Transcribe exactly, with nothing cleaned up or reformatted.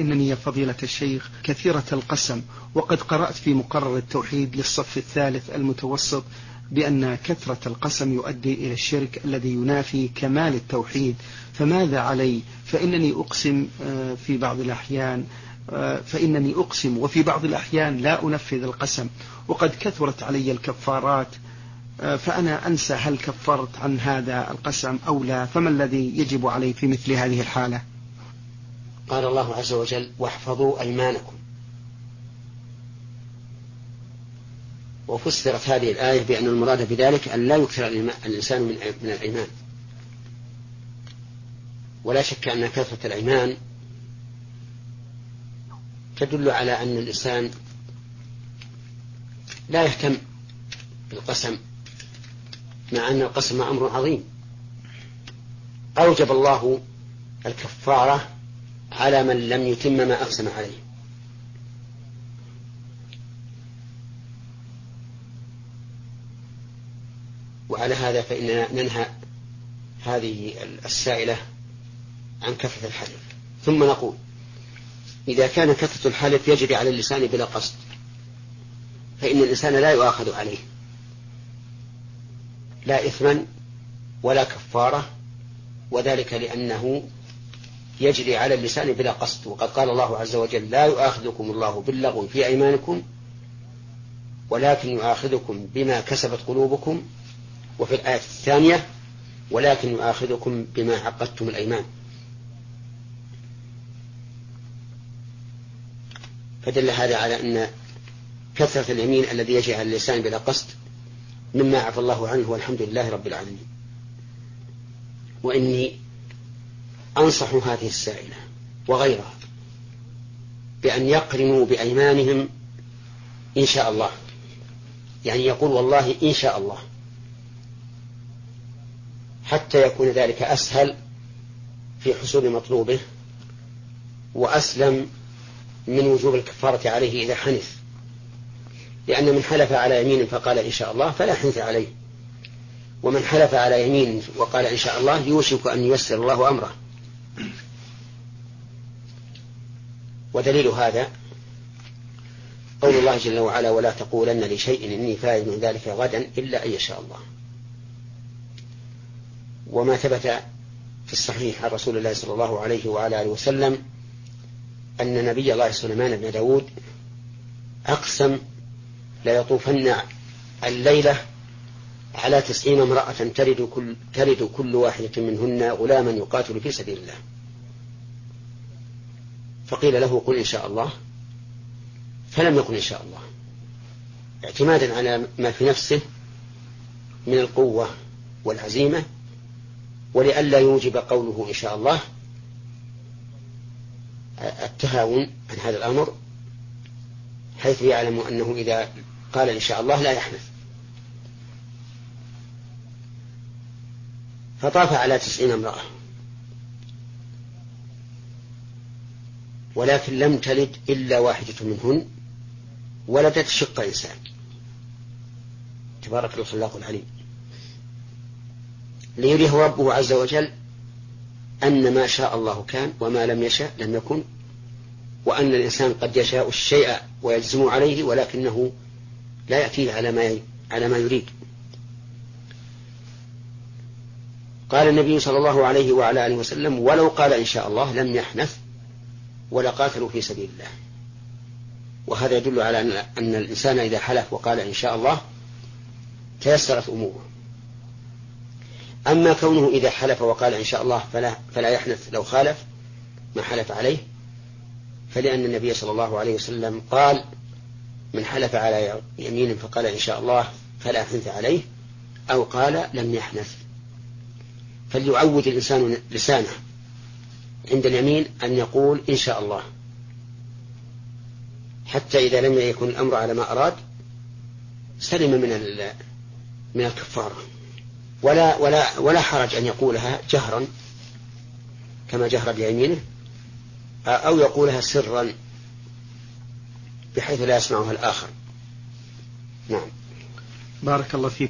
فإنني يا فضيلة الشيخ كثيرة القسم، وقد قرأت في مقرر التوحيد للصف الثالث المتوسط بأن كثرة القسم يؤدي إلى الشرك الذي ينافي كمال التوحيد، فماذا علي؟ فإنني أقسم في بعض الأحيان فإنني أقسم وفي بعض الأحيان لا أنفذ القسم، وقد كثرت علي الكفارات، فأنا أنسى هل كفرت عن هذا القسم أو لا، فما الذي يجب علي في مثل هذه الحالة؟ قال الله عز وجل: واحفظوا أيمانكم. وفسرت هذه الآية بأن المراد بذلك أن لا يكثر الإنسان من الأيمان. ولا شك أن كثرة الأيمان تدل على أن الإنسان لا يهتم بالقسم، مع أن القسم أمر عظيم. أوجب الله الكفارة على من لم يتم ما أقسم عليه. وعلى هذا فإننا ننهى هذه السائلة عن كثرة الحلف. ثم نقول: إذا كان كثرة الحلف يجري على اللسان بلا قصد، فإن الإنسان لا يؤاخذ عليه، لا إثما ولا كفارة، وذلك لأنه يجري على اللسان بلا قصد. وقد قال الله عز وجل: لا يؤاخذكم الله باللغو في أيمانكم ولكن يؤاخذكم بما كسبت قلوبكم. وفي الآية الثانية: ولكن يؤاخذكم بما عقدتم الأيمان. فدل هذا على أن كثرة اليمين الذي يجري على اللسان بلا قصد مما عفى الله عنه، والحمد لله رب العالمين. وإني أنصح هذه السائلة وغيرها بأن يقرنوا بأيمانهم إن شاء الله، يعني يقول والله إن شاء الله، حتى يكون ذلك أسهل في حصول مطلوبه، وأسلم من وجوب الكفارة عليه إذا حنث. لأن من حلف على يمين فقال إن شاء الله فلا حنث عليه، ومن حلف على يمين وقال إن شاء الله يوشك أن ييسر الله أمره. ودليل هذا قول الله جل وعلا: ولا تقولن لشيء إني فاعل ذلك غدا إلا أن يشاء الله. وما ثبت في الصحيح عن رسول الله صلى الله عليه وعلى آله وسلم أن نبي الله سليمان بن داود أقسم ليطوفن الليلة على تسعين امرأة تلد كل, تلد كل واحدة منهن غلاما يقاتل في سبيل الله. فقيل له: قل إن شاء الله، فلم يقل إن شاء الله، اعتمادا على ما في نفسه من القوة والعزيمة، ولئلا يوجب قوله إن شاء الله التهاون عن هذا الأمر، حيث يعلم أنه إذا قال إن شاء الله لا يحنث. فطاف على تسعين امرأة، ولكن لم تلد إلا واحدة منهن ولدت شق إنسان. تبارك الخلاق العليم، ليريه ربه عز وجل أن ما شاء الله كان وما لم يشاء لم يكن، وأن الإنسان قد يشاء الشيء ويجزم عليه ولكنه لا يأتيه على ما على ما يريد. قال النبي صلى الله عليه وعلى آله وسلم: ولو قال إن شاء الله لم يحنث ولقاتلوا في سبيل الله. وهذا يدل على أن الإنسان إذا حلف وقال إن شاء الله تيسرت أموره. أما كونه إذا حلف وقال إن شاء الله فلا, فلا يحنث لو خالف ما حلف عليه، فلأن النبي صلى الله عليه وسلم قال: من حلف على يمين فقال إن شاء الله فلا حنث عليه، أو قال لم يحنث. فليعود الإنسان لسانه عند اليمين أن يقول إن شاء الله، حتى إذا لم يكن الأمر على ما أراد سلم من من الكفارة. ولا ولا ولا حرج أن يقولها جهرا كما جهر بيمينه، أو يقولها سرا بحيث لا يسمعها الآخر. نعم. بارك الله فيك.